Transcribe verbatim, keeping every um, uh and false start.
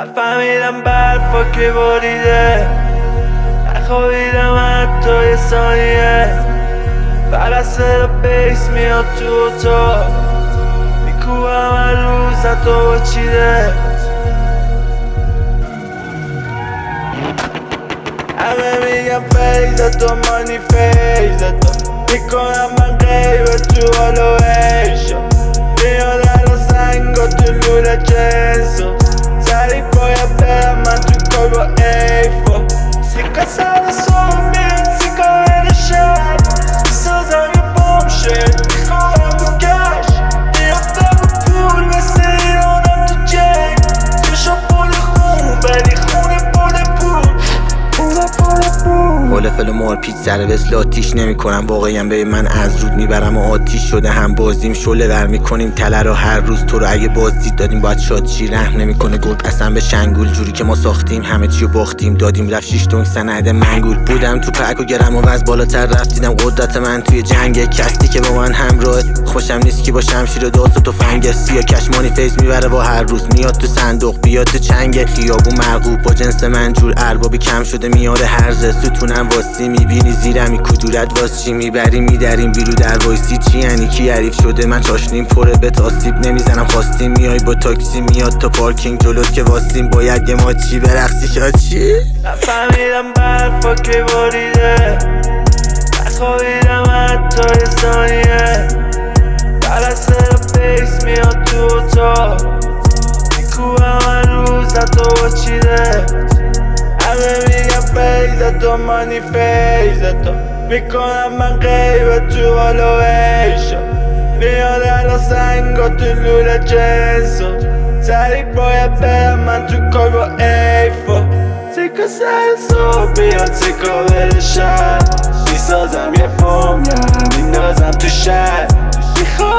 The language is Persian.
نفهمیدم برفا که باریده، نخوابیدم حتی یه ثانیه. فقط صدا بیس میاد تو اتاق، میکوبم هر روز حتی با چیده. همه میگم فیضت و مانی فیضت و میکنم من غیبه تو هالویشو. میاد الان سنگا تو لوله جنسو، سریع باید برم من تو کل با ایفو. سیکا سر صبح میاد سیکا بره شب، میسازم یه بام شد میخوارم تو گشت. میافتم با پول مثل ایرانم تو جنگ، توشا بول خون ولی خونه بول پول. حال فل مارپیچ سر وصل آتیش نمی کنم، واقعیم به من از رود میبرم و آتیش شده هم بازیم. شله ور میکنیم تله رو هر روز، تو رو اگه بازدید دادیم باید شاد چی رحم نمیکنه گرگ اصلا به شنگول. جوری که ما ساختیم همه چی رو باختیم دادیم رفت شیش تونگ سند منگول. بودم تو پک و گرم و از بالاتر رفت، دیدم قدرت من توی جنگه. کسی که با من همراه خوشم نیست که با شمشیر و داست و تفنگ سیا کشمانی فیز میبره و هر روز میاد تو صندوق بیاد تو چنگ خیابون مرغوب با جنس منجور. اربابی کم شده میاد هرزه ستونم واسه میبینی زیرمی کدورت واس چی میبریم میدریم بیرو در وایسی چی یعنی کی عریف شده من چاشنیم پره به تاسیب نمیزنم خواستیم میای با تاکسی میاد تا پارکینگ جلوت که واسیم باید یه ماچی برقصی شاد چی. نفهمیدم برفا که باریده، نخوابیدم حتی یه ثانیه. فقط صدا بیس میاد تو اتاق، میکوبم هر روز حتی با چیده. همه میگم فیضت و مانی فیضت و میکنم من غیبه تو هالویشو. میاد الان سنگا تو لوله جنسو، سریع باید برم من تو کل با ایفو. سیکا سر صبح میاد سیکا بره شب، میسازم یه بام میندازم تو شهر.